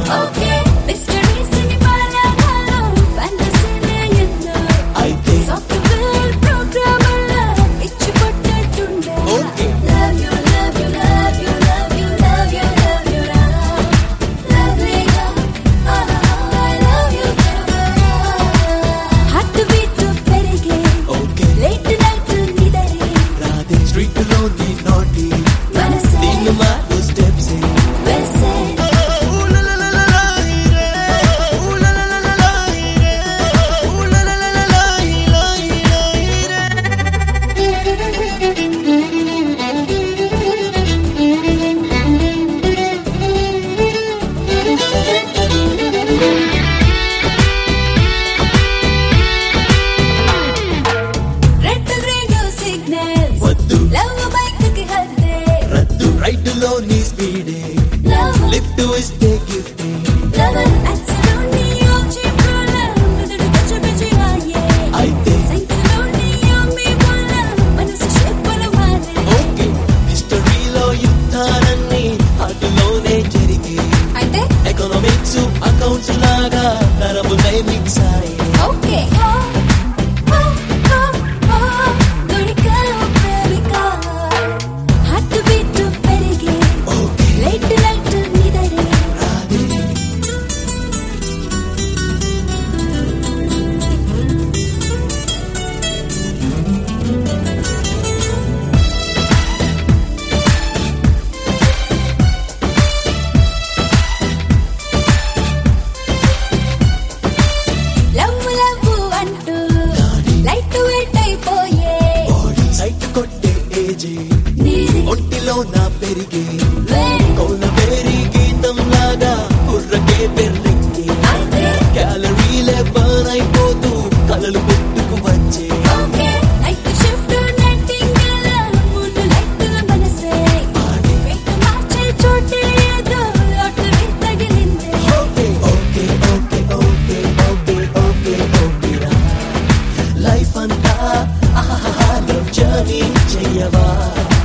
Okay, mystery cinema halo, fantasy layendo. Software programmer ichi pottattunde. Okay. Love you, love you, love you, love you, love you, love you, lovely girl. I love you, heart beat perige. Okay. Late night nidare. Radhe street లో నీ నోటి మనసే నిన్ను మారు steps వెసే. Red green signals. వద్దు Love bike ki hadde. రద్దు right లో నీ స్పీడే Love, లిఫ్ట్ ఇస్తే gift love, absolutely your cheap love. మెదడు పిచ్చి హాయే. అయితే Sensitively your me bola. మనసు షేపులు మారే. ఓకే హిస్టరీలో యుద్ధాలన్నీ అటులోనే జరిగే అయితే ఎకనామిక్స్ అకౌంట్స్ లాగా నరములై మిక్స్ అయ్యే okay. దొరికావు ప్రేమిక. Heart beat పెరిగే. ఓకే Late night నిదరే. రాధే లవ్ లవ్ అంటూ లైట్ వెయిట్ అయిపోయే. బాడీ సైట్ కొట్టే ఏజే నీది ఒంటిలో నా పెరిగే వేడి. కౌల వేరి గీతం లాగా బుర్రకే పెర్రెక్కి అయితే క్యాలరీలే బర్న్ అయిపోతూ కలలు పుట్టుకు వచ్చే okay. నైట్ షిఫ్ట్ నెట్టింగల ముందు లైట్ మనసే. వెయిట్ మార్చే చోటే ఏదో లోటు తగిలిందే. Okay okay okay okay okay okay okay రా లైఫ్ అంతా ఆహా లవ్ జర్నీ చెయ్యవా